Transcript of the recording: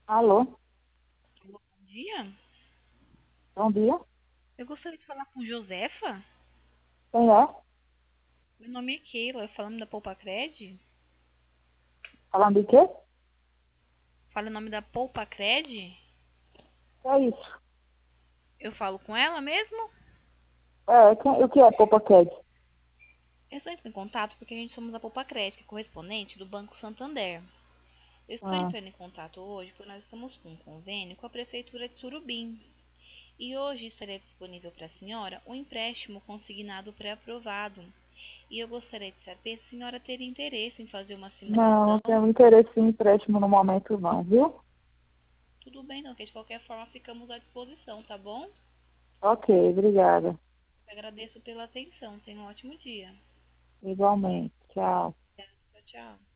Alô, Bom dia. bom dia. Eu gostaria de falar com Josefa. Quem é? Meu nome é Keila, falando da Poupa Cred. Falando de quê? Fala o nome da Poupa Cred. É isso. Eu falo com ela mesmo? O que é PopaCad? Eu estou entrando em contato porque a gente somos a Poupa Cred, que é correspondente do Banco Santander. Eu estou Ah, entrando em contato hoje porque nós estamos com um convênio com a Prefeitura de Surubim. E hoje estaria disponível para a senhora um empréstimo consignado pré-aprovado. E eu gostaria de saber se a senhora teria interesse em fazer uma não simulação. tenho interesse em empréstimo no momento não, viu? Tudo bem, não, que de qualquer forma ficamos à disposição, tá bom? Ok, obrigada. Agradeço pela atenção. Tenha um ótimo dia. Igualmente. Tchau. Tchau, tchau.